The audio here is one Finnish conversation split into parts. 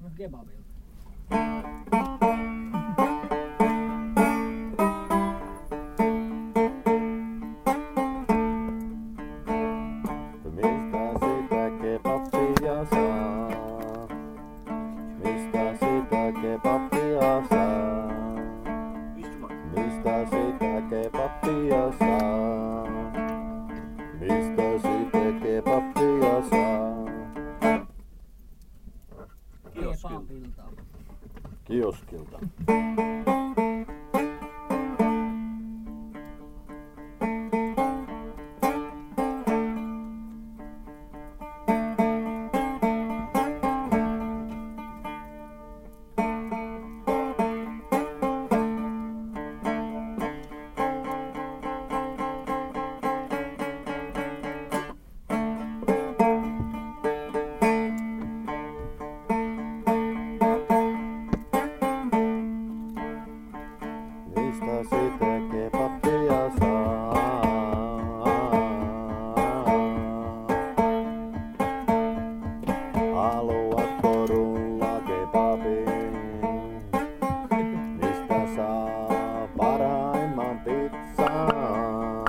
Kebabilta. Mistä sitä kebabia saa? Mistä sitä kebabia saa? Mistä sitä kebabia saa? Mistä sitä kebabia saa? Kebabilta. Kioskilta. Mistä sitä kebabia saa? Haluatko rulla kebabin? Mistä saa parhaimman pizzan?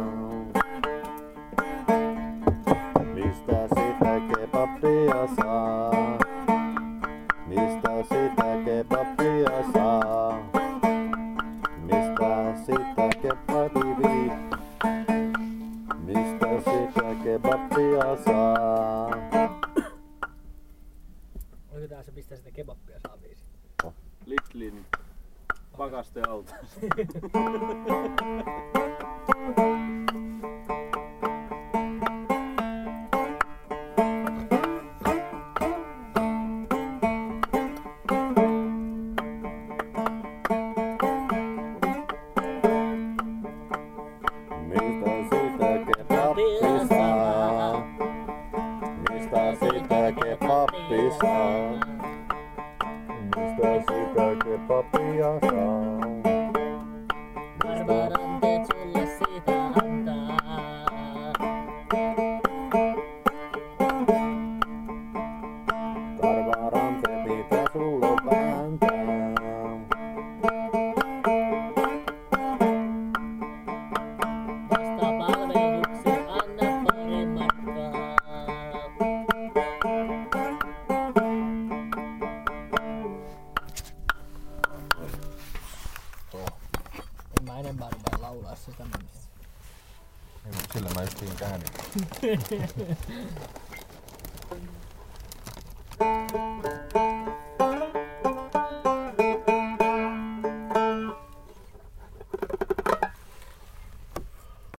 Mistä sitä kebabia saa? Mistä sitä kebabia saa? Mistä sitä kebabia? Mistä sitä kebabia saa? Oliko tää se mistä sitä kebabia saa biisi? Lidlin pakastealta. Mistä sitä kebabia saa? Mistä sitä kebabia saa? Mistä sitä kebabia saa? Arvaranteet sulle siitä antaa. Karvaranteet mitä sulle vääntää? Vasta palveluksi anna pari markkaa. En mä enempää rupea laulaa sitä mennessä. Ei, mut sillä mä justiin käännin.